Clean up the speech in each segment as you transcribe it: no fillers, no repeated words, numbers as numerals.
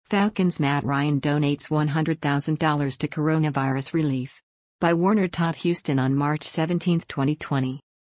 Falcons Matt Ryan donates $100,000 to coronavirus relief. By Warner Todd Houston on March 17, 2020.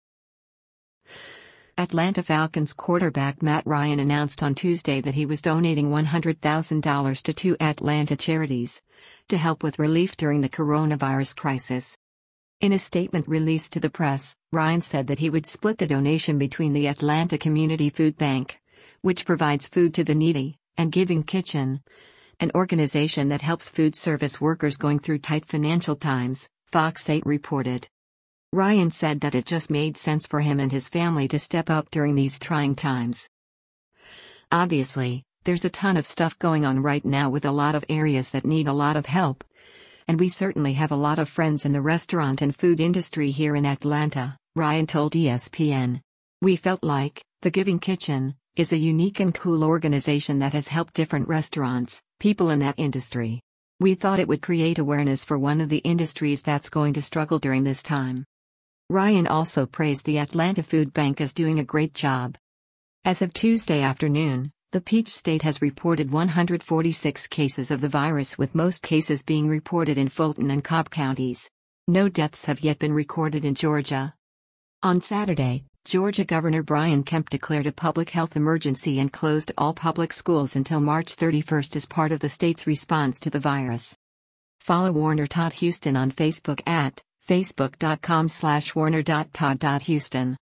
Atlanta Falcons quarterback Matt Ryan announced on Tuesday that he was donating $100,000 to two Atlanta charities to help with relief during the coronavirus crisis. In a statement released to the press, Ryan said that he would split the donation between the Atlanta Community Food Bank, which provides food to the needy, and Giving Kitchen, an organization that helps food service workers going through tight financial times, Fox 8 reported. Ryan said that it just made sense for him and his family to step up during these trying times. Obviously, there's a ton of stuff going on right now with a lot of areas that need a lot of help. And we certainly have a lot of friends in the restaurant and food industry here in Atlanta, Ryan told ESPN. We felt like the Giving Kitchen is a unique and cool organization that has helped different restaurants, people in that industry. We thought it would create awareness for one of the industries that's going to struggle during this time. Ryan also praised the Atlanta Food Bank as doing a great job. As of Tuesday afternoon, the Peach State has reported 146 cases of the virus, with most cases being reported in Fulton and Cobb counties. No deaths have yet been recorded in Georgia. On Saturday, Georgia Governor Brian Kemp declared a public health emergency and closed all public schools until March 31 as part of the state's response to the virus. Follow Warner Todd Houston on Facebook at facebook.com/warner.todd.houston.